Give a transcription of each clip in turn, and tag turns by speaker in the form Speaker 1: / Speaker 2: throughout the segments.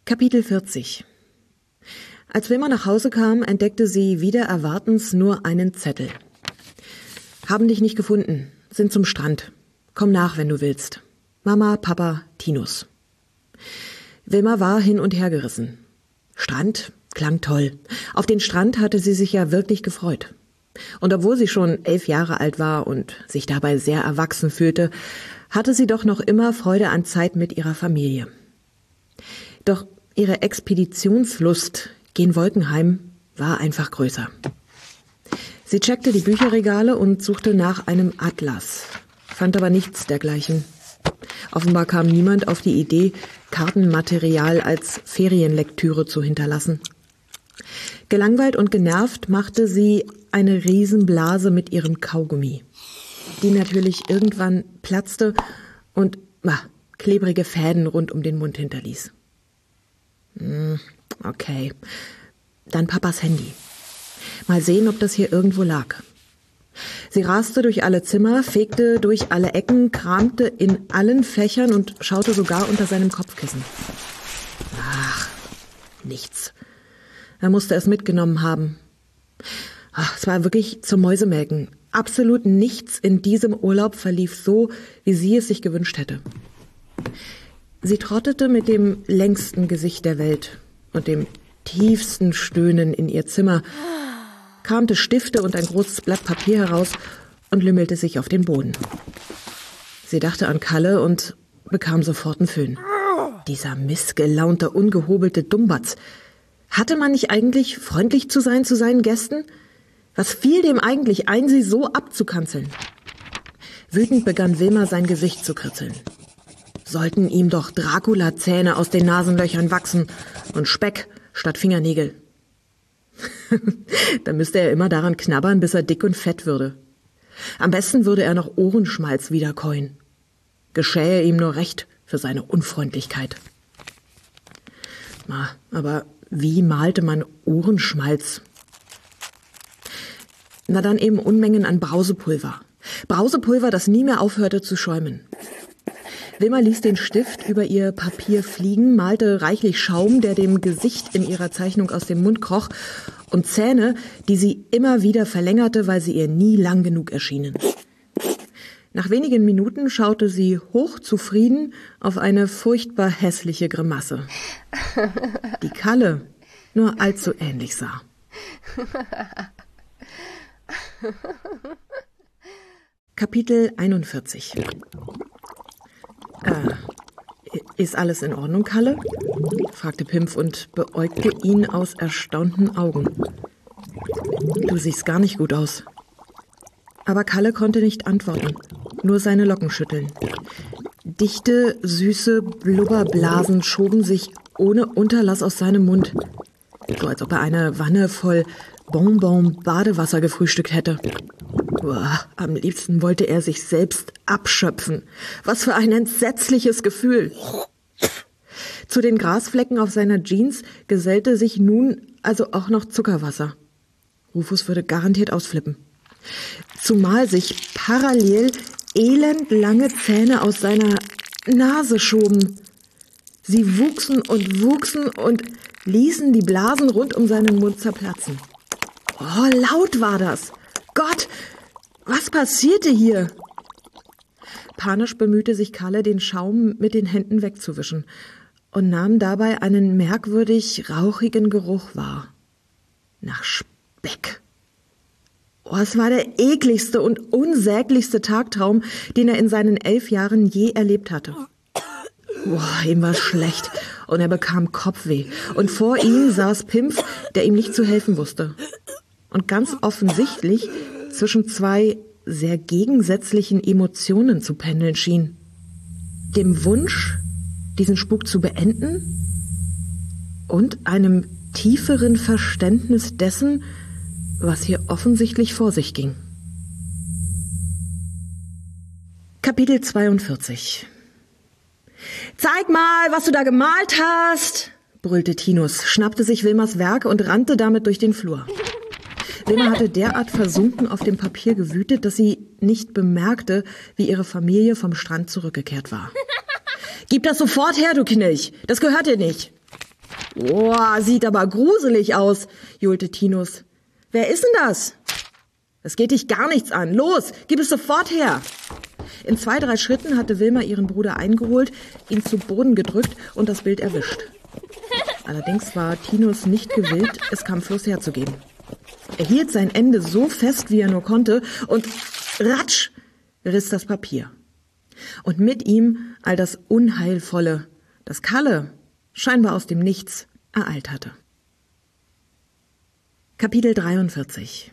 Speaker 1: Kapitel 40. Als Wilma nach Hause kam, entdeckte sie wider Erwartens nur einen Zettel. Haben dich nicht gefunden, sind zum Strand. Komm nach, wenn du willst. Mama, Papa, Tinus. Wilma war hin und her gerissen. Strand klang toll. Auf den Strand hatte sie sich ja wirklich gefreut. Und obwohl sie schon 11 Jahre alt war und sich dabei sehr erwachsen fühlte, hatte sie doch noch immer Freude an Zeit mit ihrer Familie. Doch ihre Expeditionslust gen Wolkenheim war einfach größer. Sie checkte die Bücherregale und suchte nach einem Atlas, fand aber nichts dergleichen. Offenbar kam niemand auf die Idee, Kartenmaterial als Ferienlektüre zu hinterlassen. Gelangweilt und genervt machte sie eine Riesenblase mit ihrem Kaugummi, die natürlich irgendwann platzte und klebrige Fäden rund um den Mund hinterließ. Okay, dann Papas Handy. Mal sehen, ob das hier irgendwo lag. Sie raste durch alle Zimmer, fegte durch alle Ecken, kramte in allen Fächern und schaute sogar unter seinem Kopfkissen. Ach, nichts. Er musste es mitgenommen haben. Es war wirklich zum Mäusemelken. Absolut nichts in diesem Urlaub verlief so, wie sie es sich gewünscht hätte. Sie trottete mit dem längsten Gesicht der Welt und dem tiefsten Stöhnen in ihr Zimmer, kramte Stifte und ein großes Blatt Papier heraus und lümmelte sich auf den Boden. Sie dachte an Kalle und bekam sofort einen Föhn. Dieser missgelaunte, ungehobelte Dummbatz. Hatte man nicht eigentlich freundlich zu sein zu seinen Gästen? Was fiel dem eigentlich ein, sie so abzukanzeln? Wütend begann Wilma sein Gesicht zu kritzeln. Sollten ihm doch Dracula-Zähne aus den Nasenlöchern wachsen und Speck statt Fingernägel. Da müsste er immer daran knabbern, bis er dick und fett würde. Am besten würde er noch Ohrenschmalz wiederkäuen. Geschähe ihm nur recht für seine Unfreundlichkeit. Aber wie malte man Ohrenschmalz? Na dann eben Unmengen an Brausepulver. Brausepulver, das nie mehr aufhörte zu schäumen. Wilma ließ den Stift über ihr Papier fliegen, malte reichlich Schaum, der dem Gesicht in ihrer Zeichnung aus dem Mund kroch, und Zähne, die sie immer wieder verlängerte, weil sie ihr nie lang genug erschienen. Nach wenigen Minuten schaute sie hochzufrieden auf eine furchtbar hässliche Grimasse, die Kalle nur allzu ähnlich sah. Kapitel 41. Ist alles in Ordnung, Kalle? Fragte Pimpf und beäugte ihn aus erstaunten Augen. Du siehst gar nicht gut aus. Aber Kalle konnte nicht antworten, nur seine Locken schütteln. Dichte, süße Blubberblasen schoben sich ohne Unterlass aus seinem Mund, so als ob er eine Wanne voll Bonbon-Badewasser gefrühstückt hätte. Am liebsten wollte er sich selbst abschöpfen. Was für ein entsetzliches Gefühl. Zu den Grasflecken auf seiner Jeans gesellte sich nun also auch noch Zuckerwasser. Rufus würde garantiert ausflippen. Zumal sich parallel elendlange Zähne aus seiner Nase schoben. Sie wuchsen und ließen die Blasen rund um seinen Mund zerplatzen. Oh, laut war das. Gott, was passierte hier? Panisch bemühte sich Kalle, den Schaum mit den Händen wegzuwischen und nahm dabei einen merkwürdig rauchigen Geruch wahr. Nach Speck. Es war der ekligste und unsäglichste Tagtraum, den er in seinen 11 Jahren je erlebt hatte. Ihm war schlecht und er bekam Kopfweh. Und vor ihm saß Pimpf, der ihm nicht zu helfen wusste. Und ganz offensichtlich zwischen zwei sehr gegensätzlichen Emotionen zu pendeln schien. Dem Wunsch, diesen Spuk zu beenden und einem tieferen Verständnis dessen, was hier offensichtlich vor sich ging. Kapitel 42. Zeig mal, was du da gemalt hast, brüllte Tinus, schnappte sich Wilmas Werk und rannte damit durch den Flur. Wilma hatte derart versunken auf dem Papier gewütet, dass sie nicht bemerkte, wie ihre Familie vom Strand zurückgekehrt war. »Gib das sofort her, du Knilch! Das gehört dir nicht!« Boah, sieht aber gruselig aus, johlte Tinus. Wer ist denn das? Das geht dich gar nichts an. Los, gib es sofort her. In 2, 3 Schritten hatte Wilma ihren Bruder eingeholt, ihn zu Boden gedrückt und das Bild erwischt. Allerdings war Tinus nicht gewillt, es kampflos herzugeben. Er hielt sein Ende so fest, wie er nur konnte, und ratsch riss das Papier. Und mit ihm all das Unheilvolle, das Kalle scheinbar aus dem Nichts ereilt hatte. Kapitel 43.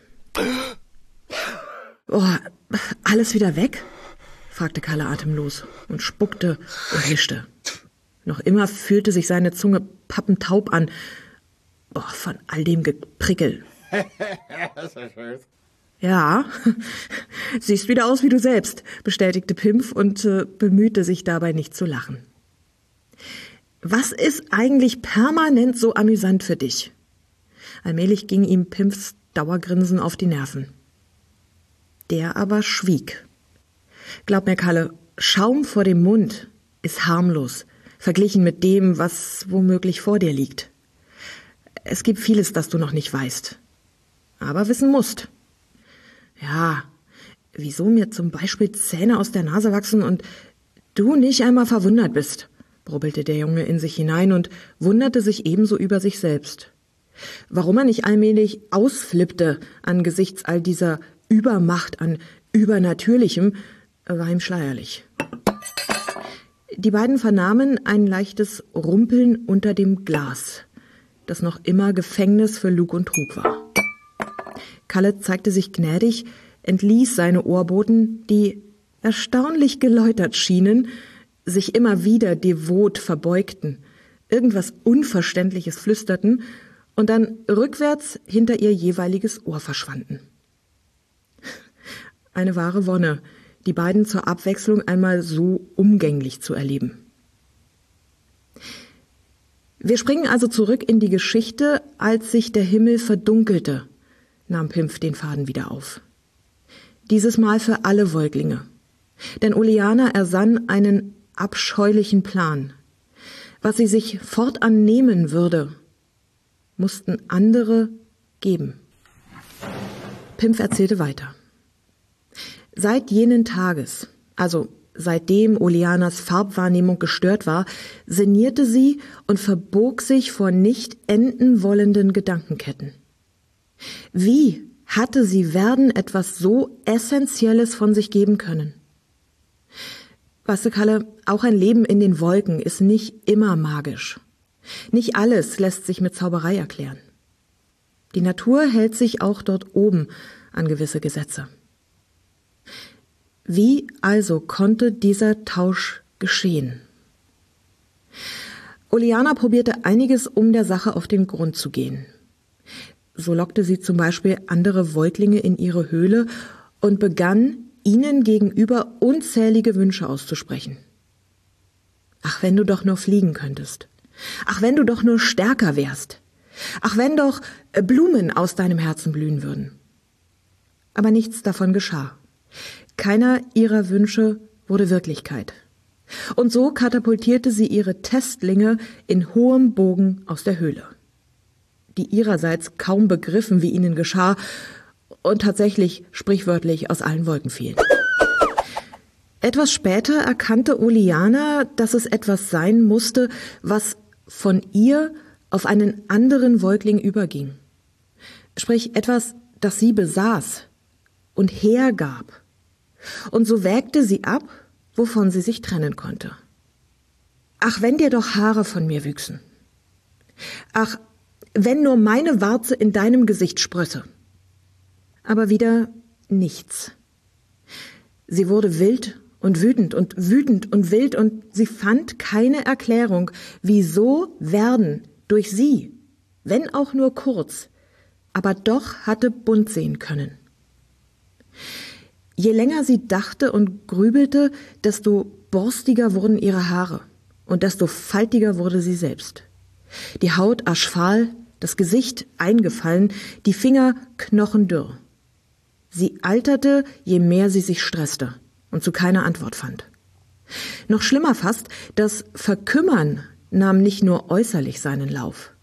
Speaker 1: Oh, alles wieder weg? Fragte Kalle atemlos und spuckte und wischte. Noch immer fühlte sich seine Zunge pappentaub an. Von all dem Geprickel. Das ist schön. Ja, siehst wieder aus wie du selbst, bestätigte Pimpf und bemühte sich dabei nicht zu lachen. Was ist eigentlich permanent so amüsant für dich? Allmählich ging ihm Pimpfs Dauergrinsen auf die Nerven. Der aber schwieg. Glaub mir, Kalle, Schaum vor dem Mund ist harmlos, verglichen mit dem, was womöglich vor dir liegt. Es gibt vieles, das du noch nicht weißt, aber wissen musst. Ja, wieso mir zum Beispiel Zähne aus der Nase wachsen und du nicht einmal verwundert bist, brubbelte der Junge in sich hinein und wunderte sich ebenso über sich selbst. Warum er nicht allmählich ausflippte angesichts all dieser Übermacht an Übernatürlichem, war ihm schleierlich. Die beiden vernahmen ein leichtes Rumpeln unter dem Glas, das noch immer Gefängnis für Lug und Trug war. Kalle zeigte sich gnädig, entließ seine Ohrboten, die erstaunlich geläutert schienen, sich immer wieder devot verbeugten, irgendwas Unverständliches flüsterten und dann rückwärts hinter ihr jeweiliges Ohr verschwanden. Eine wahre Wonne, die beiden zur Abwechslung einmal so umgänglich zu erleben. Wir springen also zurück in die Geschichte, als sich der Himmel verdunkelte, nahm Pimpf den Faden wieder auf. Dieses Mal für alle Säuglinge. Denn Oleana ersann einen abscheulichen Plan. Was sie sich fortan nehmen würde, mussten andere geben. Pimpf erzählte weiter. Seit jenen Tages, also seitdem Oleanas Farbwahrnehmung gestört war, sinnierte sie und verbog sich vor nicht enden wollenden Gedankenketten. Wie hatte sie Werden etwas so Essentielles von sich geben können? Weißt du, Kalle, auch ein Leben in den Wolken ist nicht immer magisch. Nicht alles lässt sich mit Zauberei erklären. Die Natur hält sich auch dort oben an gewisse Gesetze. Wie also konnte dieser Tausch geschehen? Oleana probierte einiges, um der Sache auf den Grund zu gehen. So lockte sie zum Beispiel andere Säuglinge in ihre Höhle und begann, ihnen gegenüber unzählige Wünsche auszusprechen. Ach, wenn du doch nur fliegen könntest. Ach, wenn du doch nur stärker wärst. Ach, wenn doch Blumen aus deinem Herzen blühen würden. Aber nichts davon geschah. Keiner ihrer Wünsche wurde Wirklichkeit. Und so katapultierte sie ihre Testlinge in hohem Bogen aus der Höhle, die ihrerseits kaum begriffen, wie ihnen geschah und tatsächlich sprichwörtlich aus allen Wolken fielen. Etwas später erkannte Oleana, dass es etwas sein musste, was von ihr auf einen anderen Säugling überging. Sprich, etwas, das sie besaß und hergab. Und so wägte sie ab, wovon sie sich trennen konnte. Ach, wenn dir doch Haare von mir wüchsen. Ach, wenn nur meine Warze in deinem Gesicht sprösse. Aber wieder nichts. Sie wurde wild und wütend und wild und sie fand keine Erklärung, wieso Werden durch sie, wenn auch nur kurz, aber doch hatte bunt sehen können. Je länger sie dachte und grübelte, desto borstiger wurden ihre Haare und desto faltiger wurde sie selbst. Die Haut aschfahl, das Gesicht eingefallen, die Finger knochendürr. Sie alterte, je mehr sie sich stresste und zu keiner Antwort fand. Noch schlimmer fast, das Verkümmern nahm nicht nur äußerlich seinen Lauf.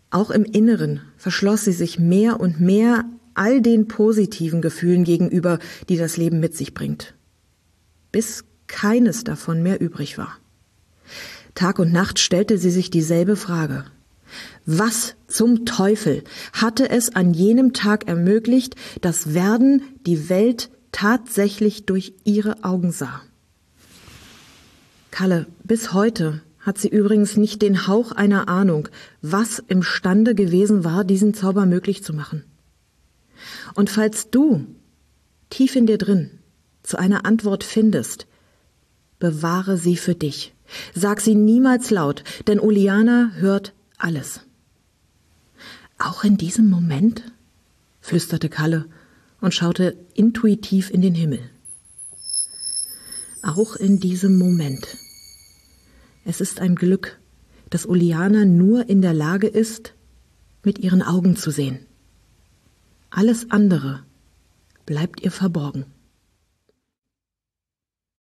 Speaker 1: Auch im Inneren verschloss sie sich mehr und mehr all den positiven Gefühlen gegenüber, die das Leben mit sich bringt, bis keines davon mehr übrig war. Tag und Nacht stellte sie sich dieselbe Frage. Was zum Teufel hatte es an jenem Tag ermöglicht, dass Verden die Welt tatsächlich durch ihre Augen sah? Kalle, bis heute hat sie übrigens nicht den Hauch einer Ahnung, was imstande gewesen war, diesen Zauber möglich zu machen. Und falls du tief in dir drin zu einer Antwort findest, bewahre sie für dich. Sag sie niemals laut, denn Uliana hört alles. Auch in diesem Moment? Flüsterte Kalle und schaute intuitiv in den Himmel. Auch in diesem Moment. Es ist ein Glück, dass Uliana nur in der Lage ist, mit ihren Augen zu sehen. Alles andere bleibt ihr verborgen.